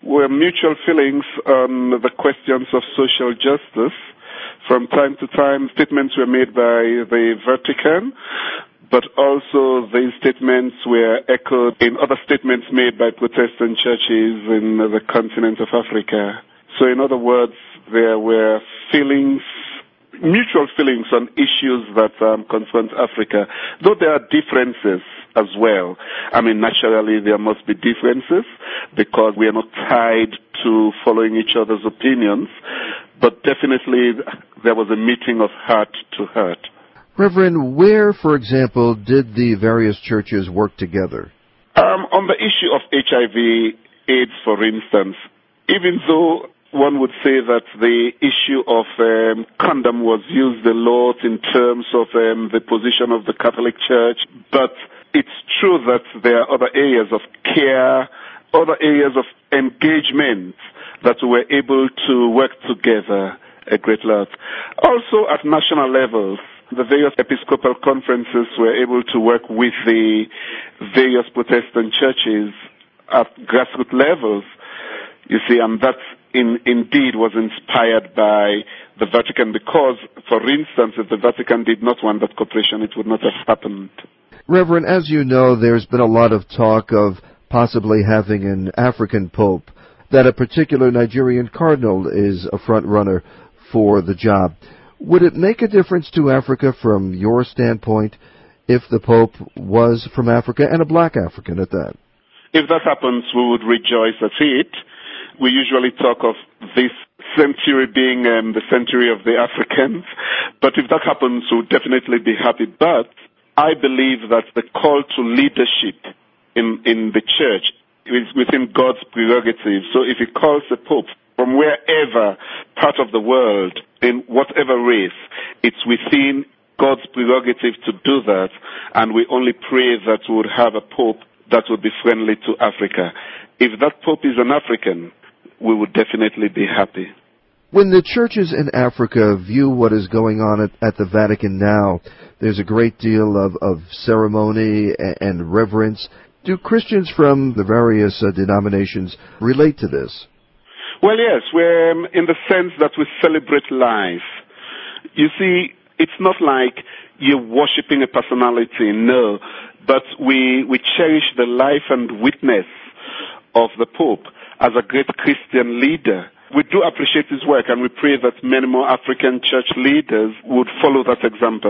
were mutual feelings on the questions of social justice. From time to time, statements were made by the Vatican, but also these statements were echoed in other statements made by Protestant churches in the continent of Africa. So in other words, there were mutual feelings on issues that confront Africa, though there are differences as well. I mean, naturally there must be differences because we are not tied to following each other's opinions, but definitely there was a meeting of heart to heart. Reverend, where, for example, did the various churches work together? On the issue of HIV/AIDS, for instance, even though one would say that the issue of condom was used a lot in terms of the position of the Catholic Church, but it's true that there are other areas of care, other areas of engagement that were able to work together a great lot. Also at national levels, the various episcopal conferences were able to work with the various Protestant churches at grassroots levels, you see, and that indeed was inspired by the Vatican because, for instance, if the Vatican did not want that cooperation, it would not have happened. Reverend, as you know, there's been a lot of talk of possibly having an African pope, that a particular Nigerian cardinal is a front runner for the job. Would it make a difference to Africa from your standpoint if the Pope was from Africa and a black African at that? If that happens, we would rejoice at it. We usually talk of this century being the century of the Africans, but if that happens, we'll definitely be happy. But I believe that the call to leadership in the church is within God's prerogative. So if he calls the Pope from wherever part of the world, in whatever race, it's within God's prerogative to do that, and we only pray that we would have a Pope that would be friendly to Africa. If that Pope is an African, we would definitely be happy. When the churches in Africa view what is going on at the Vatican now, there's a great deal of ceremony and reverence. Do Christians from the various denominations relate to this? Well, yes, we're in the sense that we celebrate life. You see, it's not like you're worshiping a personality, no, but we cherish the life and witness of the Pope as a great Christian leader. We do appreciate his work, and we pray that many more African church leaders would follow that example.